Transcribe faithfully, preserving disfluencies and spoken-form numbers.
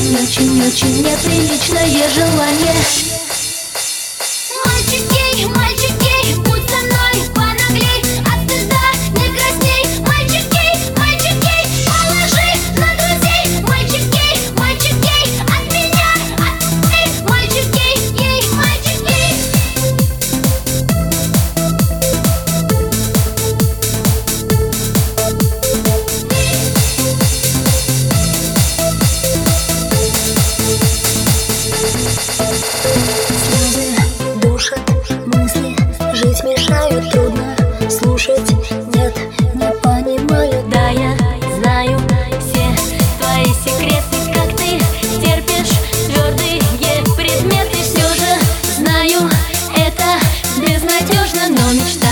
очень-очень неприличное желание. Мальчик гей, мальчик гей, будь со мной понаглей, от стыда не красней. Мальчик гей, мальчик гей, положи на друзей. Мальчик гей, мальчик гей, от меня, от ты. Мальчик гей, гей, мальчик гей. Слезы душат мысли, жить мешают, трудно слушать. Нет, не понимаю. Да, я знаю все твои секреты, как ты терпишь твердые предметы. Все же знаю, это безнадежно, но мечта